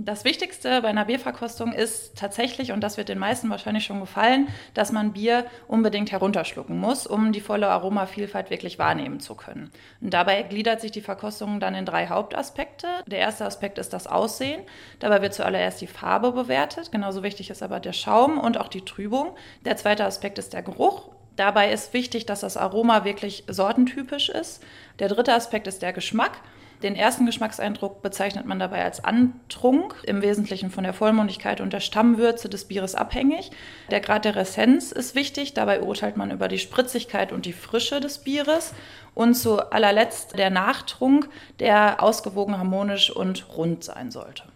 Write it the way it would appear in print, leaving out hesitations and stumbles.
Das Wichtigste bei einer Bierverkostung ist tatsächlich, und das wird den meisten wahrscheinlich schon gefallen, dass man Bier unbedingt herunterschlucken muss, um die volle Aromavielfalt wirklich wahrnehmen zu können. Und dabei gliedert sich die Verkostung dann in 3 Hauptaspekte. Der erste Aspekt ist das Aussehen. Dabei wird zuallererst die Farbe bewertet. Genauso wichtig ist aber der Schaum und auch die Trübung. Der zweite Aspekt ist der Geruch. Dabei ist wichtig, dass das Aroma wirklich sortentypisch ist. Der dritte Aspekt ist der Geschmack. Den ersten Geschmackseindruck bezeichnet man dabei als Antrunk, im Wesentlichen von der Vollmundigkeit und der Stammwürze des Bieres abhängig. Der Grad der Ressenz ist wichtig, dabei urteilt man über die Spritzigkeit und die Frische des Bieres. Und zu allerletzt der Nachtrunk, der ausgewogen, harmonisch und rund sein sollte.